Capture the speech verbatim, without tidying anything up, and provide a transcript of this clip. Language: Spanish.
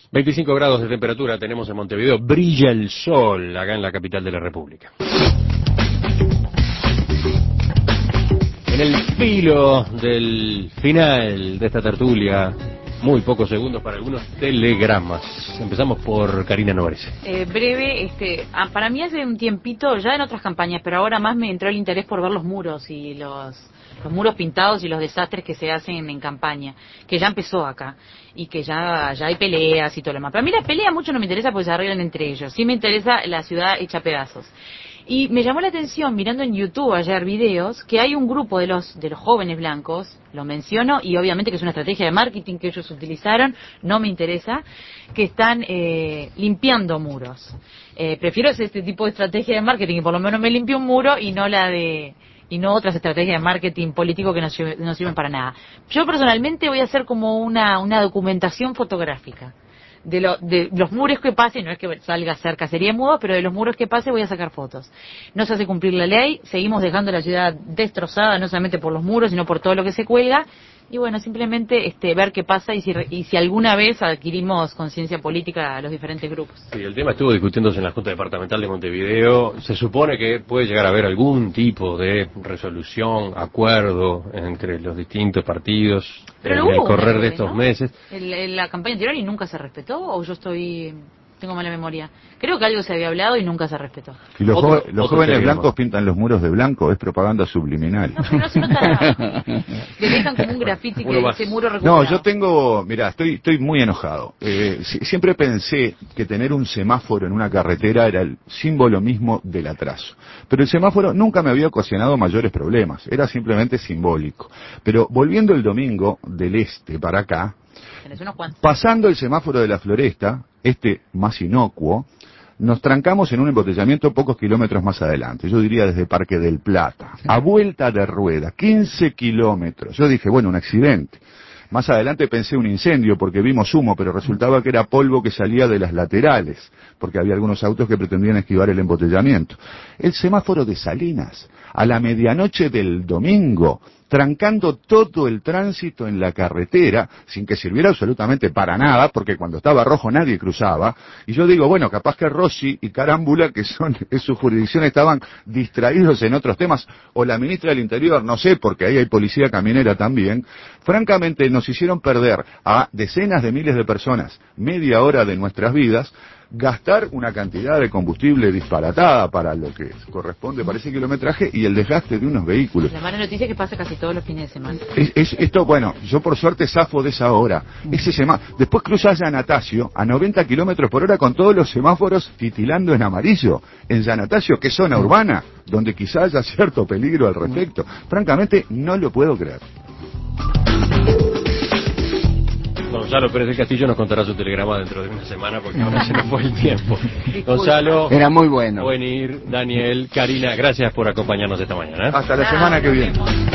veinticinco grados de temperatura tenemos en Montevideo. Brilla el sol acá en la capital de la República. En el filo del final de esta tertulia, muy pocos segundos para algunos telegramas. Empezamos por Karina Novares. Eh, breve, este, ah, para mí hace un tiempito, ya en otras campañas, pero ahora más me entró el interés por ver los muros y los, los muros pintados y los desastres que se hacen en campaña, que ya empezó acá y que ya, ya hay peleas y todo lo demás. Pero a mí la pelea mucho no me interesa porque se arreglan entre ellos. Sí me interesa la ciudad hecha a pedazos. Y me llamó la atención, mirando en YouTube ayer videos, que hay un grupo de los de los jóvenes blancos, lo menciono, y obviamente que es una estrategia de marketing que ellos utilizaron, no me interesa, que están eh, limpiando muros. Eh, prefiero este tipo de estrategia de marketing, que por lo menos me limpie un muro y no la de... y no otras estrategias de marketing político que no, no sirven para nada. Yo personalmente voy a hacer como una, una documentación fotográfica. De, lo, de los muros que pase, no es que salga cerca, sería mudo, pero de los muros que pase voy a sacar fotos. No se hace cumplir la ley, seguimos dejando la ciudad destrozada, no solamente por los muros, sino por todo lo que se cuelga, y bueno, simplemente este, ver qué pasa y si, y si alguna vez adquirimos conciencia política a los diferentes grupos. Sí, el tema estuvo discutiéndose en la Junta Departamental de Montevideo. Se supone que puede llegar a haber algún tipo de resolución, acuerdo entre los distintos partidos en el correr de estos ¿no? meses. En, en la campaña anterior y nunca se respetó, o yo estoy... tengo mala memoria. Creo que algo se había hablado y nunca se respetó. Y los, otro, jo los otro jóvenes blancos pintan los muros de blanco, es propaganda subliminal. No, pero no se nota nada. Le dejan como un grafiti que dice muro recuperado. No, yo tengo, mira, estoy estoy muy enojado. Eh, si, siempre pensé que tener un semáforo en una carretera era el símbolo mismo del atraso. Pero el semáforo nunca me había ocasionado mayores problemas, era simplemente simbólico. Pero volviendo el domingo del este para acá, pasando el semáforo de la Floresta, este más inocuo, nos trancamos en un embotellamiento pocos kilómetros más adelante, yo diría desde Parque del Plata, a vuelta de rueda, quince kilómetros. Yo dije, bueno, un accidente. Más adelante pensé un incendio porque vimos humo, pero resultaba que era polvo que salía de las laterales, porque había algunos autos que pretendían esquivar el embotellamiento. El semáforo de Salinas, a la medianoche del domingo, trancando todo el tránsito en la carretera, sin que sirviera absolutamente para nada, porque cuando estaba rojo nadie cruzaba, y yo digo, bueno, capaz que Rossi y Carámbula, que son en su jurisdicción, estaban distraídos en otros temas, o la ministra del Interior, no sé, porque ahí hay policía caminera también. Francamente nos hicieron perder a decenas de miles de personas media hora de nuestras vidas, gastar una cantidad de combustible disparatada para lo que corresponde para ese kilometraje y el desgaste de unos vehículos. La mala noticia es que pasa casi todos los fines de semana. Es, es, esto, bueno, yo por suerte zafo de esa hora. Ese semá... Después cruzás Yanatacio a noventa kilómetros por hora con todos los semáforos titilando en amarillo. En Yanatacio, que es zona urbana, donde quizá haya cierto peligro al respecto. Francamente, no lo puedo creer. Gonzalo Pérez del Castillo nos contará su telegrama dentro de una semana porque ahora se nos fue el tiempo. Gonzalo, era muy bueno. Buenir, Daniel, Karina, gracias por acompañarnos esta mañana. Hasta la semana que viene.